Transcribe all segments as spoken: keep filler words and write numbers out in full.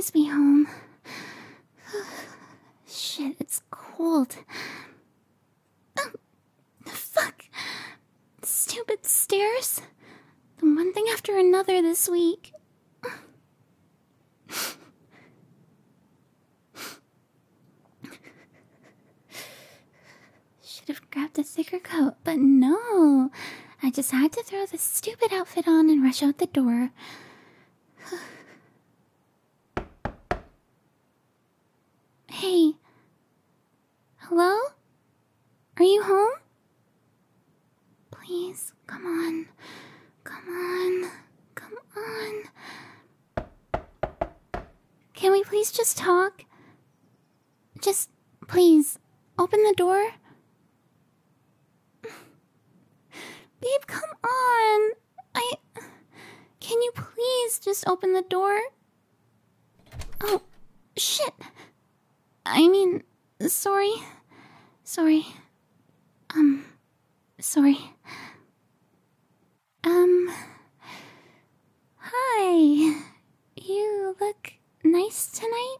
please be home. Shit, it's cold. Oh, fuck. Stupid stairs. The one thing after another this week. Should have grabbed a thicker coat, but no. I just had to throw this stupid outfit on and rush out the door. Hey. Hello? Are you home? Please, come on. Come on. Come on. Can we please just talk? Just, please, open the door. Babe, come on. I... Can you please just open the door? Oh, shit. I mean, sorry. Sorry. Um, sorry. Um, hi. You look nice tonight?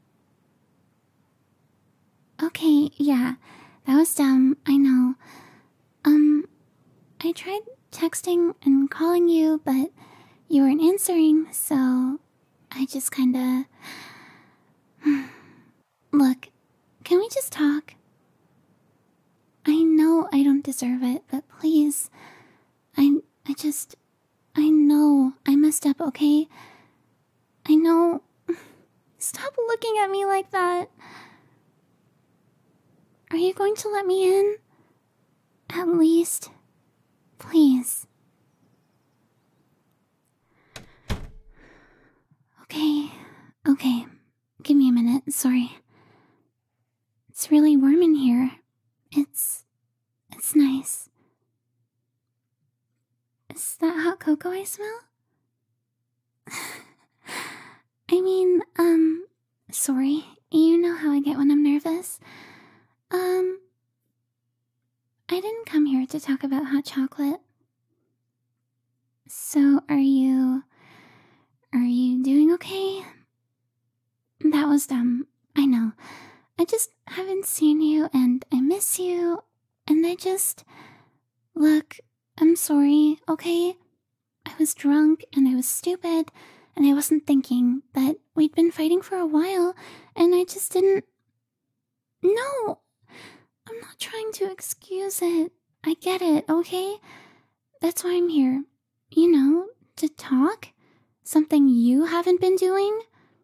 Okay, yeah. That was dumb, I know. Um, I tried texting and calling you, but you weren't answering, so I just kinda... Look, can we just talk? I know I don't deserve it, but please, I, I just, I know I messed up, okay? I know. Stop looking at me like that. Are you going to let me in? At least, please. Okay, okay, give me a minute, sorry. It's really warm in here. It's... it's nice. Is that hot cocoa I smell? I mean, um, sorry. You know how I get when I'm nervous. Um, I didn't come here to talk about hot chocolate. So, are you... are you doing okay? That was dumb. I know. I just haven't seen you, and I miss you, and I just... Look, I'm sorry, okay? I was drunk, and I was stupid, and I wasn't thinking, but we'd been fighting for a while, and I just didn't... No! I'm not trying to excuse it. I get it, okay? That's why I'm here. You know, to talk? Something you haven't been doing?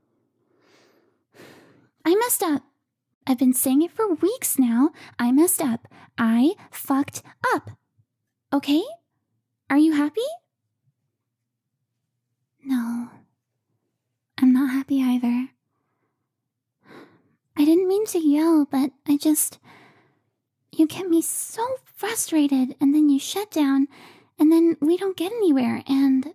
I messed up. I've been saying it for weeks now. I messed up. I fucked up. Okay? Are you happy? No. I'm not happy either. I didn't mean to yell, but I just... You get me so frustrated, and then you shut down, and then we don't get anywhere, and...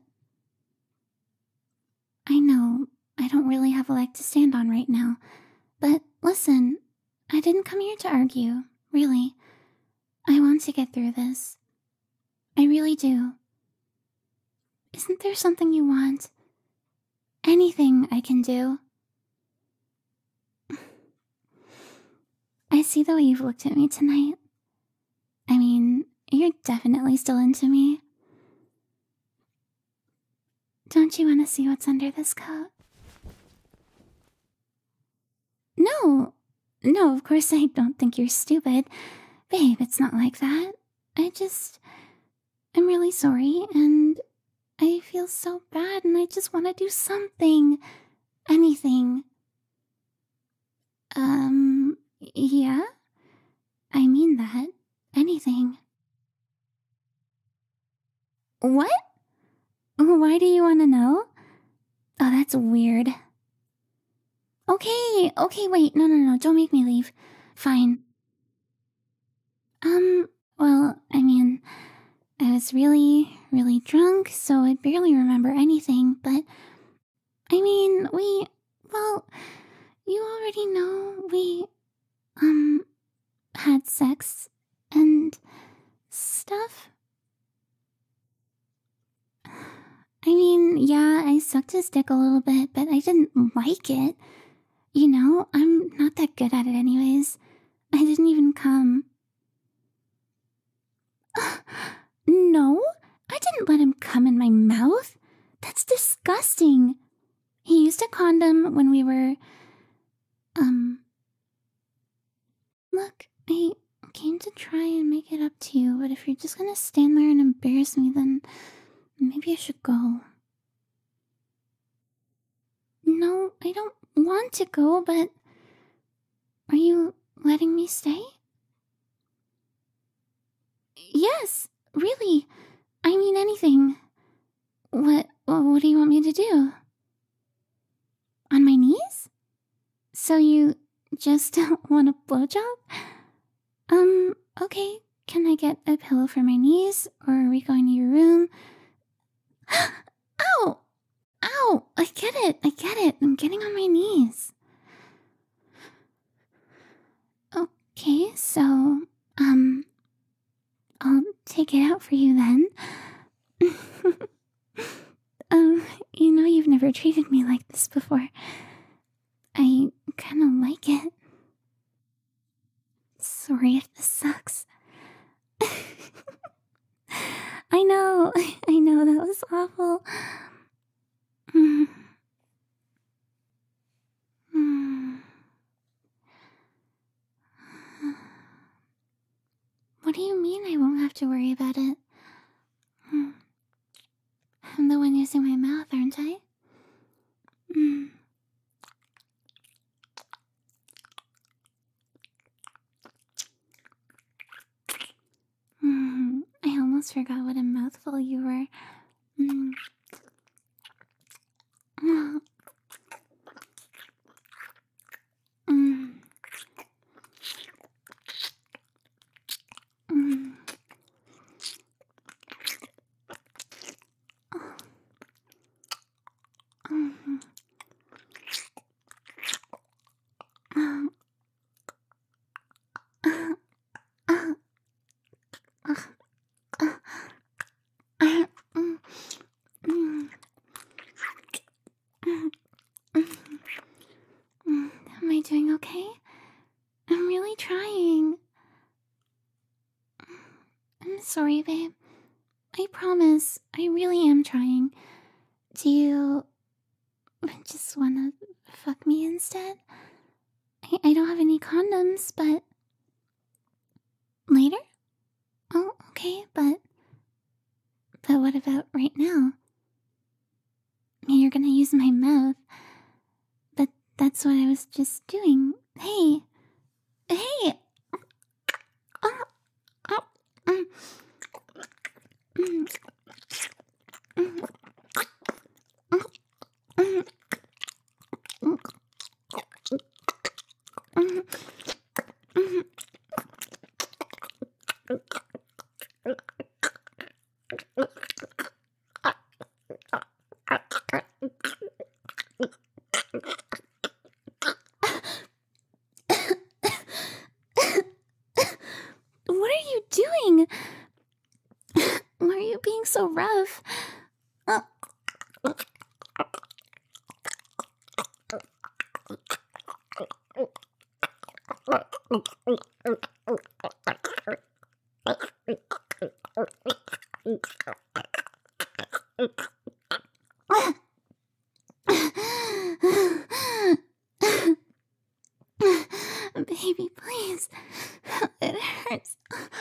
I know, I don't really have a leg to stand on right now, but listen, I didn't come here to argue, really. I want to get through this. I really do. Isn't there something you want? Anything I can do? I see the way you've looked at me tonight. I mean, you're definitely still into me. Don't you want to see what's under this coat? No, no, of course I don't think you're stupid. Babe, it's not like that. I just... I'm really sorry, and I feel so bad, and I just want to do something. Anything. Um, yeah? I mean that. Anything. What? Why do you want to know? Oh, that's weird. Okay, okay, wait, no, no, no, don't make me leave. Fine. Um, well, I mean, I was really, really drunk, so I barely remember anything, but, I mean, we, well, you already know, we, um, had sex and stuff. I mean, yeah, I sucked his dick a little bit, but I didn't like it. You know, I'm not that good at it anyways. I didn't even come. No, I didn't let him come in my mouth. That's disgusting. He used a condom when we were... Um... Look, I came to try and make it up to you, but if you're just gonna stand there and embarrass me, then maybe I should go. No, I don't want to go, but... Are you letting me stay? Yes, really. I mean anything. What, what do you want me to do? On my knees? So you just want a blowjob? Um, okay. Can I get a pillow for my knees? Or are we going to your room? Ow! Ow! I get it, I get it. I'm getting on my knees. Okay, so, um, I'll take it out for you then. um, you know you've never treated me like this before. I kinda like it. Sorry if this sucks. I know, I know, that was awful. Mm. Mm. What do you mean I won't have to worry about it? Mm. I'm the one using my mouth, aren't I? Mm. Mm. I almost forgot what a mouthful you were. Mm. Mm. Mm. Mm. Mm. Mm. Uh, uh, uh, uh, uh, mm, mm, mm, mm, mm. Am I doing okay? I'm really trying. I'm sorry, babe. I promise, I really am trying. Do you just wanna fuck me instead? I, I don't have any condoms, but... Later? Oh, okay, but... But what about right now? You're gonna use my mouth. But that's what I was just doing. Hey! Hey! Oh, oh, mm, mm, mm, mm, mm, mm, mm. What are you doing? Why are you being so rough? Uh, Baby, please. It hurts.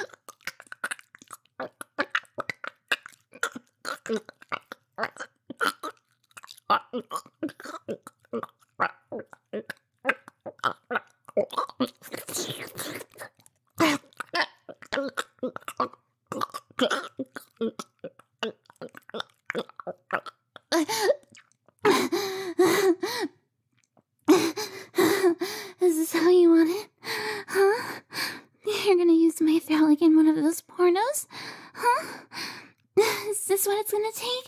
Is this how you want it? Huh? You're gonna use my throat like in one of those pornos? Huh? Is this what it's gonna take?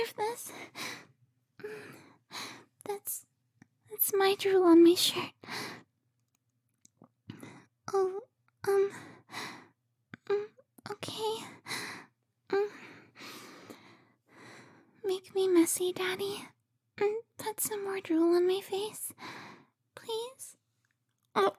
of this? That's... that's my drool on my shirt. Oh, um... um okay. Um, make me messy, Daddy. And put some more drool on my face. Please? Oh.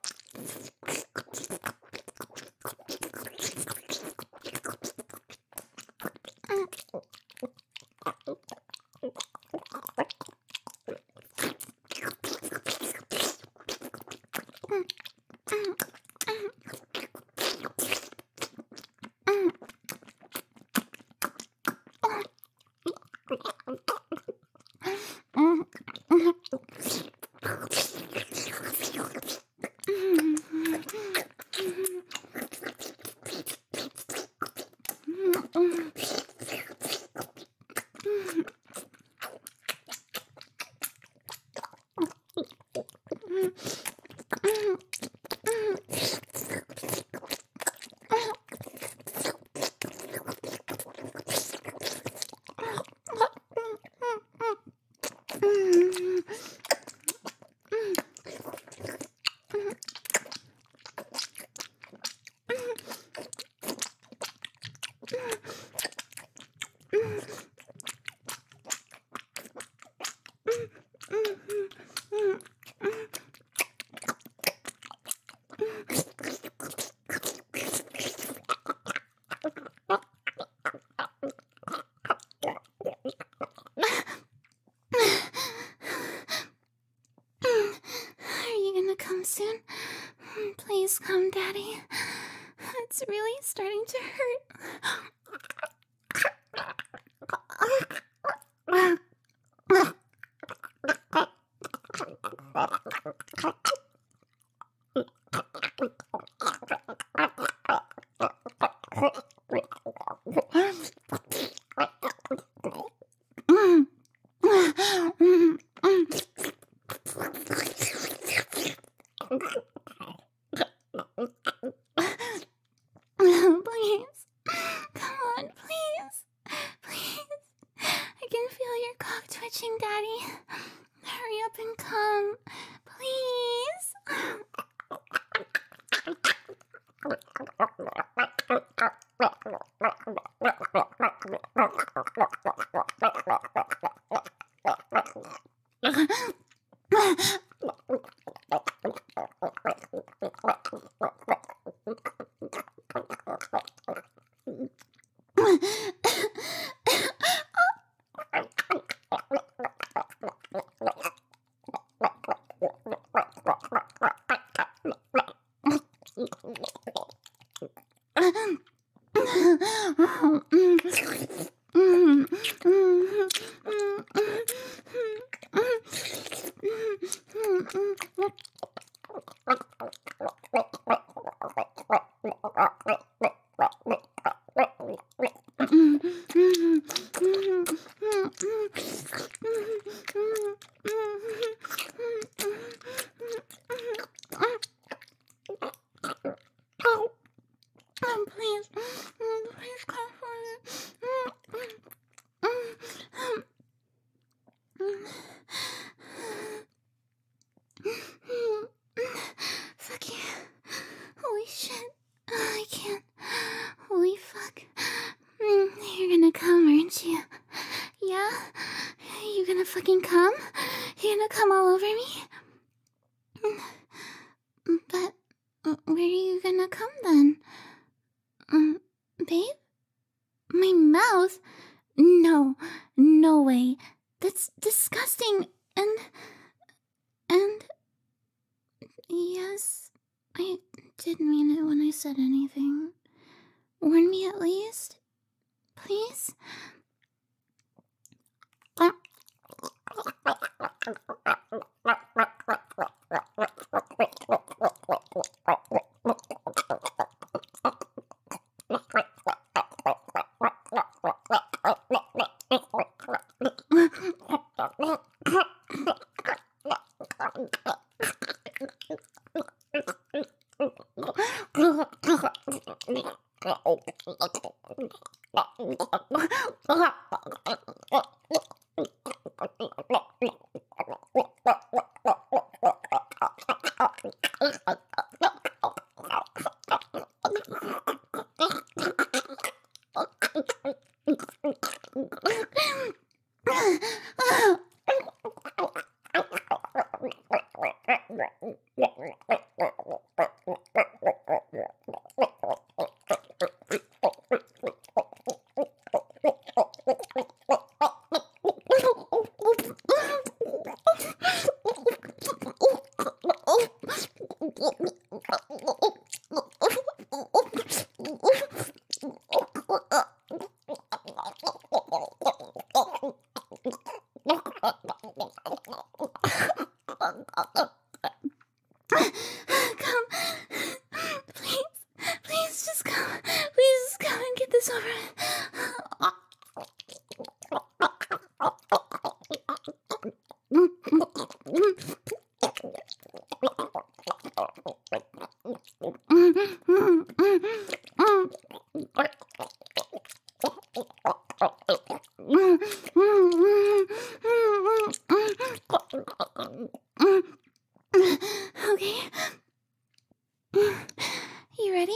Soon? Please come, Daddy. It's really starting to Please. Come on, please. Please. I can feel your cock twitching, Daddy. Hurry up and come. Please. Fuck you. Holy shit. I can't. Holy fuck. You're gonna come, aren't you? Yeah? You gonna fucking come? You gonna come all over me? But where are you gonna come then? Um, babe? My mouth? No. No way. That's disgusting. And... And... Yes, I did mean it when I said anything. Warn me at least. Please? Come. Please. Please just come. Please just come and get this over with. Okay. You ready?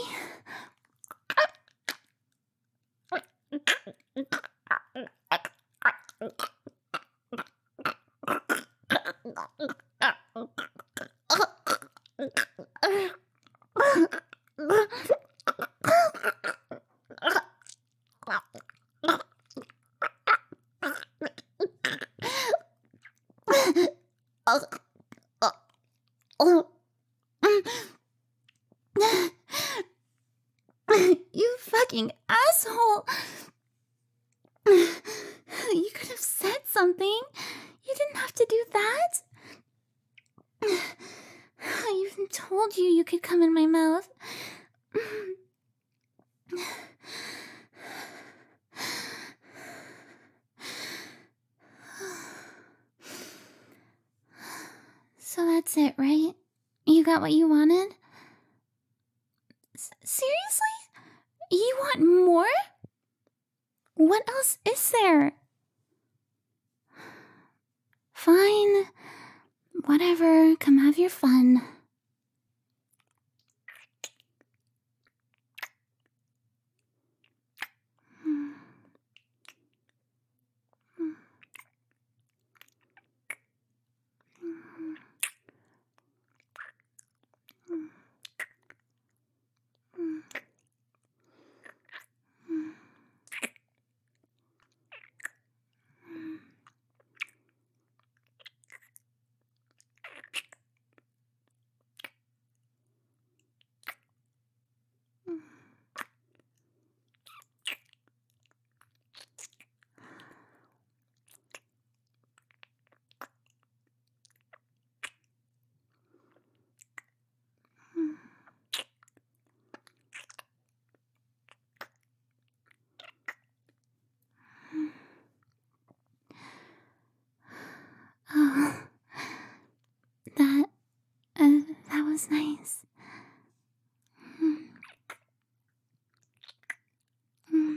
You fucking asshole! You could have said something. You didn't have to do that. I even told you you could come in my mouth. So that's it, right? You got what you wanted? S- seriously? You want more? What else is there? Fine. Whatever. Come have your fun. Oh, that, uh, that was nice. Mm. Mm.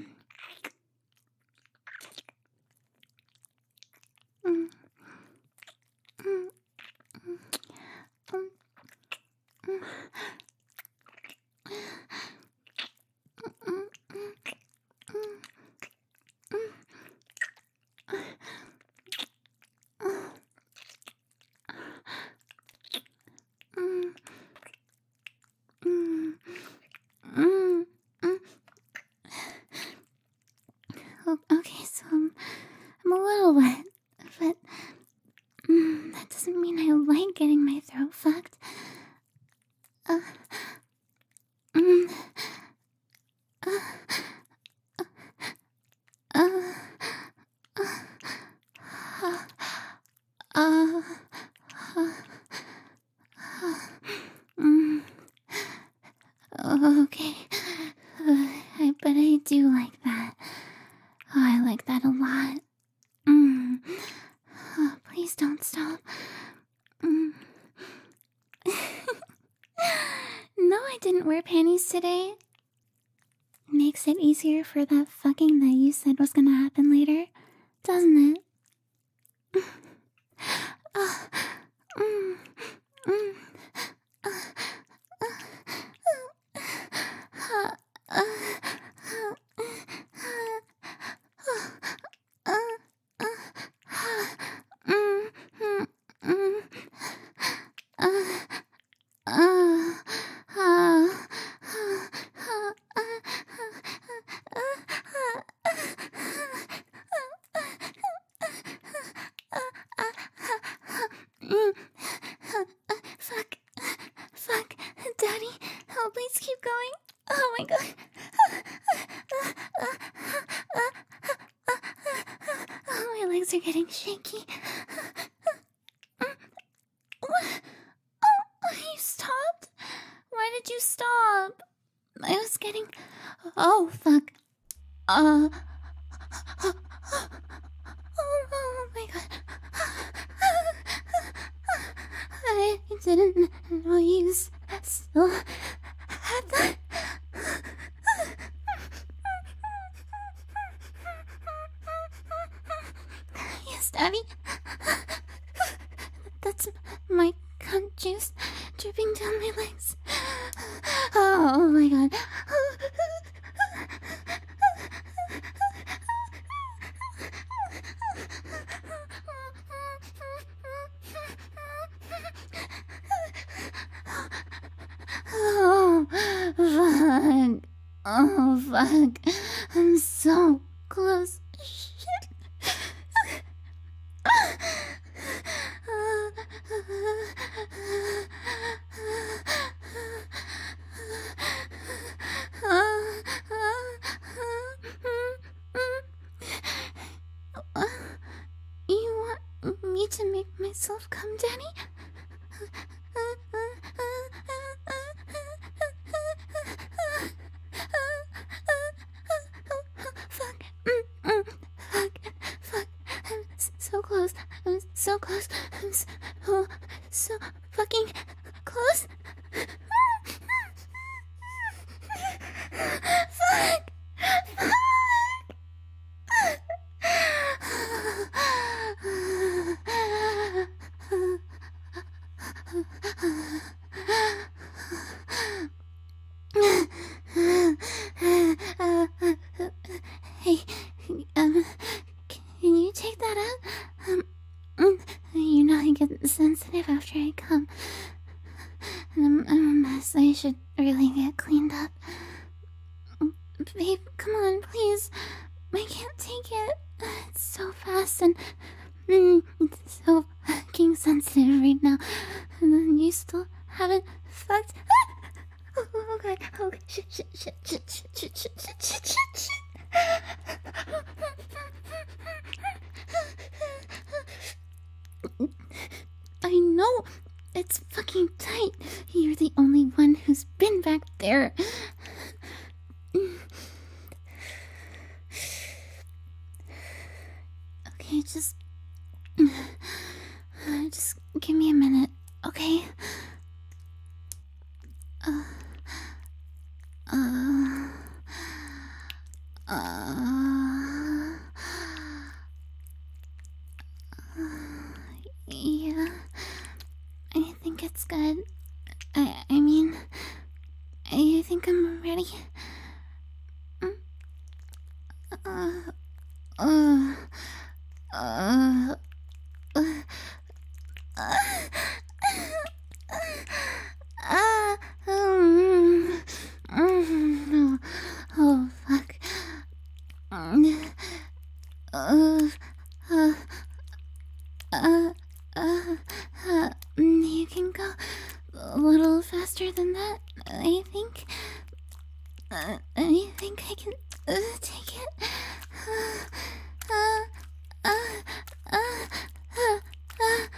Mm. Mm. Mm. Mm. O- Okay, so I'm, I'm a little wet, but mm, that doesn't mean I like getting my throat fucked. Uh, mm, uh, uh, uh, uh, uh, mm, okay, uh, I, but I do like that. Oh, I like that a lot. Mm. Oh, please don't stop. Mm. No, I didn't wear panties today. Makes it easier for that fucking that you said was gonna happen later, doesn't it? uh, mm, mm, uh, uh, uh, uh, uh, uh, uh, uh, getting shaky. What? Oh, you stopped? Why did you stop? I was getting... Oh, fuck. Uh... Oh, oh my god. I didn't know you still had that. Yes, Daddy. That's my cunt juice dripping down my legs. Oh my god. Oh, fuck. Oh, fuck. I'm so close. Shit. You want me to make myself come, Daddy? Fuck. Fuck. Fuck. I'm so close. I'm so close. I'm so, so fucking close. Fuck. Fuck. Hey, um, can you take that out? Um, you know I get sensitive after I come. And I'm, I'm a mess. I should really get cleaned up. Babe, come on, please. I can't take it. It's so fast and mm, it's so fucking sensitive right now. And then you still haven't fucked. Oh, oh god. Oh, shit, shit, shit, shit, shit, shit, shit, shit, shit, shit, shit. I know. It's fucking tight. You're the only one who's been back there. Okay, just... Just give me a minute, okay? Uh... Uh... Uh... Yeah... I think it's good. I, I mean... I think I'm ready. Uh... Uh... Uh... Uh... Uh... Um... Um... Oh, fuck. Uh... Uh... Uh... Uh... Uh... You can go a little faster than that, I think. Uh, I think I can uh, take it. Uh, uh, uh, uh, uh, uh,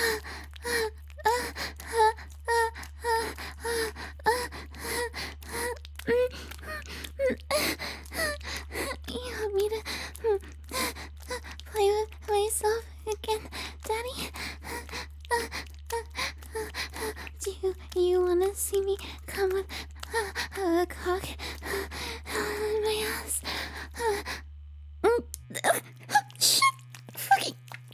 you want me to play with myself again, Daddy? Do you, you want to see me come with a, a cock in my ass? Shit! Fucking...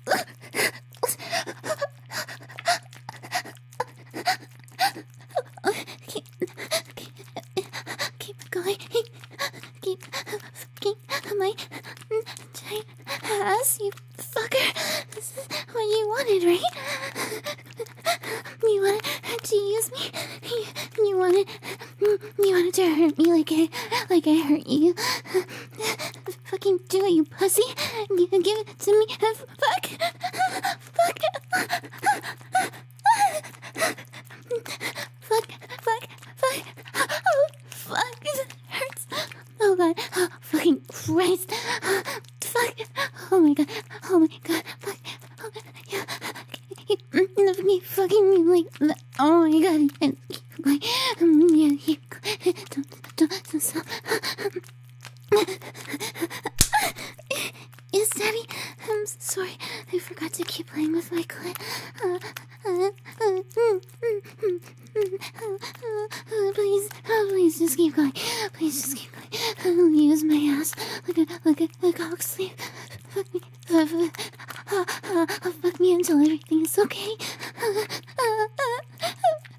Keep, keep, keep going. Keep fucking my tight ass, you fucker. This is what you wanted, right? You wanted to use me? You, you wanted... You wanted to hurt me like I... Like I hurt you? Fucking do it, you pussy. Give, give it to me. Fuck. Fuck. Fuck. Fuck. Fuck. Oh, fuck. It hurts. Oh, God. Oh, fucking Christ. Fuck. Oh, my God. Oh, my God. my god, and keep going. Um, yeah, keep going. Don't, don't, don't stop. Yes, Daddy. I'm sorry. I forgot to keep playing with my clit. Uh, uh, uh, mm, mm, mm, mm, uh, uh, please, oh, please, just keep going. Please, just keep going. I'll use my ass like a like a, a cock sleeve. Fuck me, uh, uh, uh, uh, fuck me until everything is okay. Uh, uh, uh,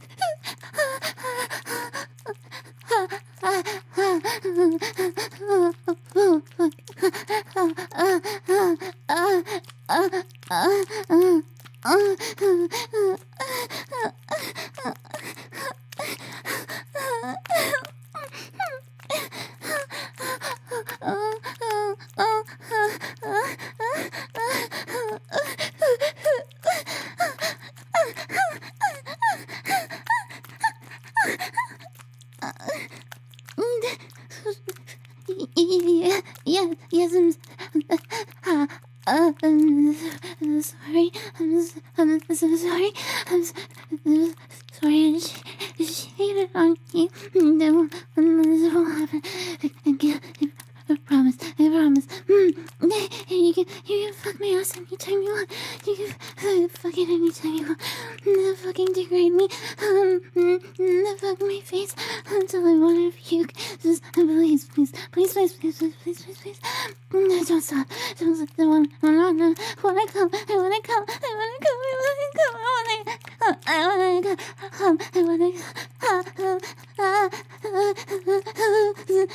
yeah, yeah, yes, I'm, uh, uh, I'm, I'm sorry, I'm, I'm, I'm so sorry, I'm, I'm sorry, I cheated on you, no, this won't happen again, I promise, I promise, mm. you can, you can fuck my ass anytime you want, you can uh, fuck it anytime you want, no fucking degrade me, um, no fuck my face, until I want to puke, just, please, please, please, please, please, please, please, please, please, no, don't stop, don't stop, I want, I want, I want to come, I want to come, I want to come, I want to come, I want to come, I want to come, I want to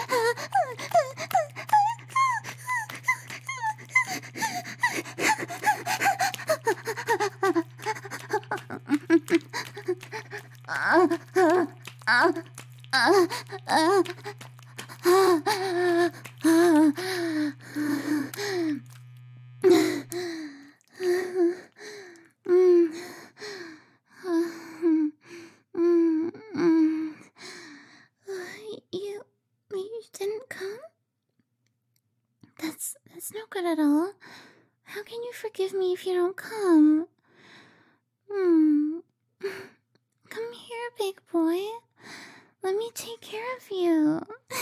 You, you didn't come? That's, that's no good at all. How can you forgive me if you don't come? Hmm. Come here, big boy. Let me take care of you.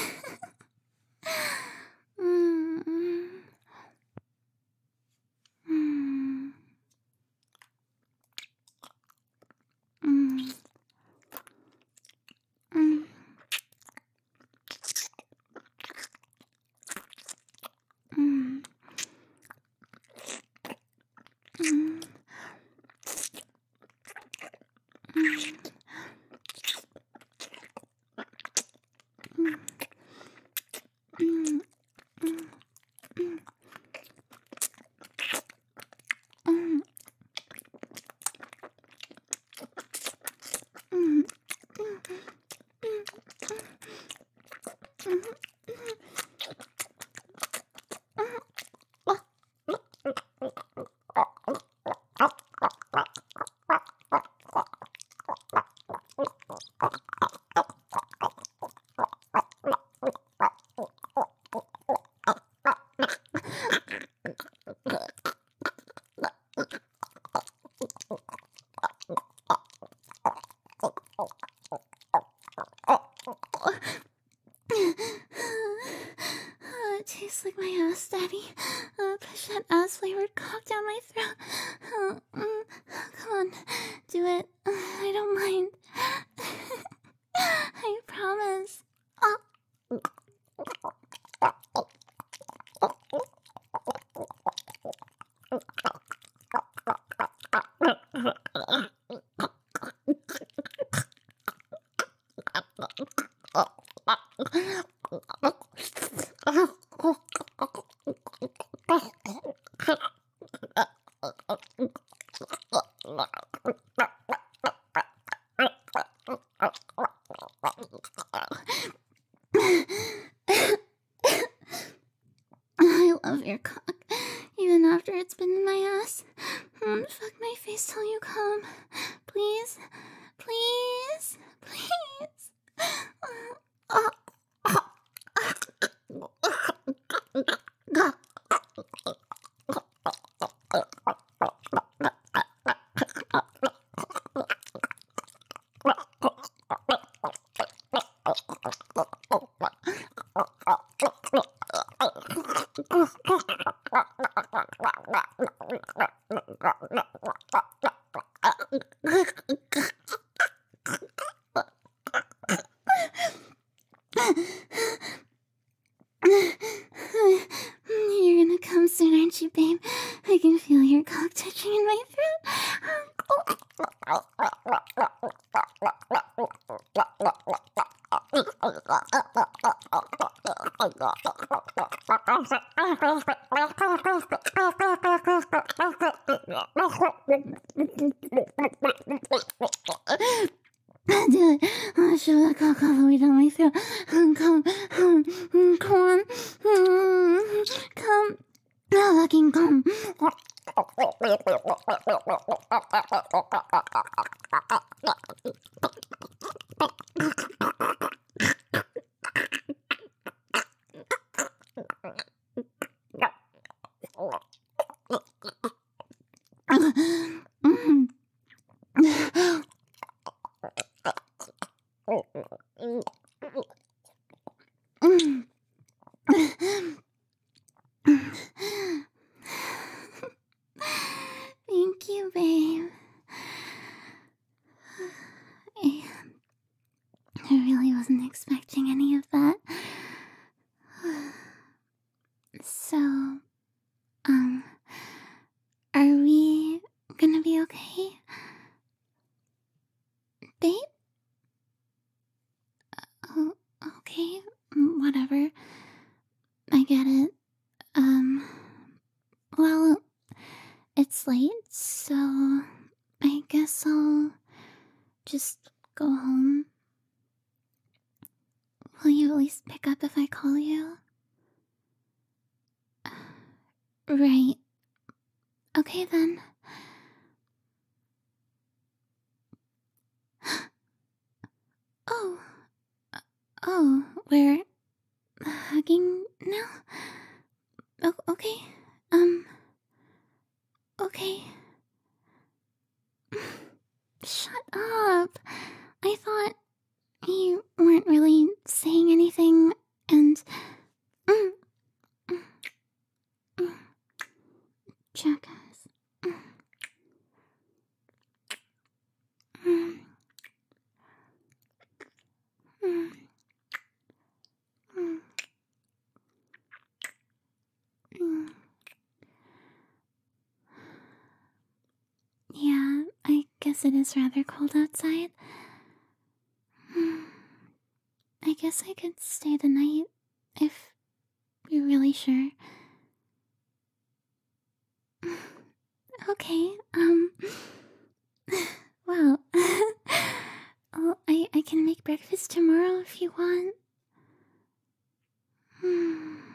mm. Mm. Mm. Mm. Mm. Mm. It tastes like my ass, Daddy. Uh, push that ass flavored cock down my throat. Uh, mm, come on, do it. Uh, I don't mind. I promise. Oh. I love your cock, even after it's been in my ass. Mm, fuck my face till you come. Please, please, please. Uh, uh, uh. Do it. Oh, should I go all the way down my throat? Come, come, come on. Come. No, fucking come. Thank you, babe. I, I really wasn't expecting any of that. So, um, are we gonna be okay? Babe? Oh, okay, whatever. I get it. Um, well, it's late, so I guess I'll just go home. Will you at least pick up if I call you? Right. Okay then. Oh. Oh, we're hugging now? Oh, okay. Um. Okay. Shut up. I thought you weren't really saying anything, and... Mm, mm, mm. Jackass. Mm, mm, mm, mm, mm. Yeah, I guess it is rather cold outside. Hmm. I guess I could stay the night if you're really sure. Okay, um... well, well I, I can make breakfast tomorrow if you want. Hmm.